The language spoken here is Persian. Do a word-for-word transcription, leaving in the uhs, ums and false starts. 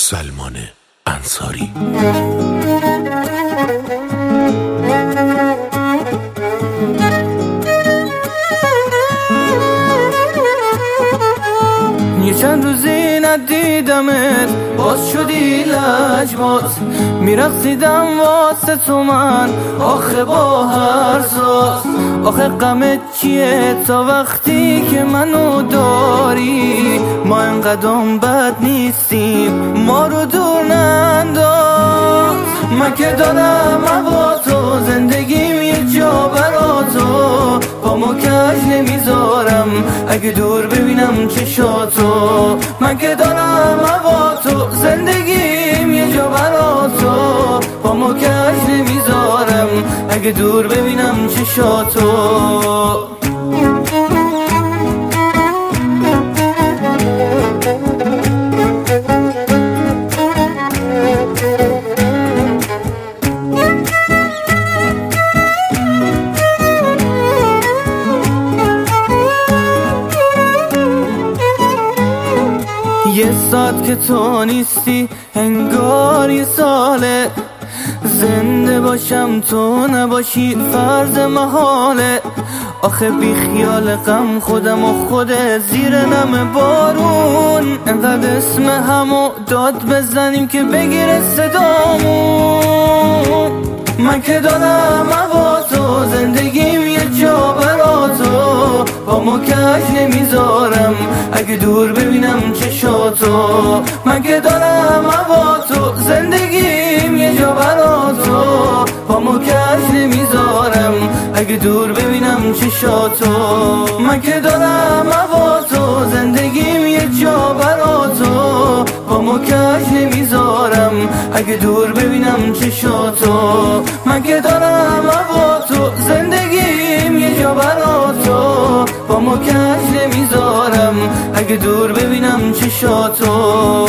سلمان انصاری. یه چند روزی ندیدمت، باز شدی لجباز، میرقصیدم واسه تو من آخه با هر ساز. آخه غمت چیه تا وقتی که منو داری؟ ما انقدرم بد نیستیم، ما رو دور ننداز. من که دارم با تو، زندگیم یه جا برا تو، با ما کج نمیذارم اگه دور ببینم چشاتو. من که دارم با تو، زندگیم یه جا برا تو، با ما کج نمیذارم اگه دور ببینم چشاتو. یه ساعت که تو نیستی انگار یه ساله، زنده باشم تو نباشی فرض محاله. آخه بی خیال غم خودم و خود زیر نم بارون، انقدر اسم همو داد بزنیم که بگیره صدامون. من که دارم با تو، زندگیم یه جا برا تو، با ما کج نمیذارم اگه دور ببینم چشاتو. من که دارم با تو، زندگیم یه جا برا تو، با ما کج نمیذارم اگه دور ببینم چشاتو. من که دارم با تو، زندگیم یه جا برا تو، با ما کج نمیذارم اگه دور ببینم چشاتو. من که دارم با تو، زندگیم یه جا برا تو، با ما کج نمیذارم اگه دور ببینم چشاتو.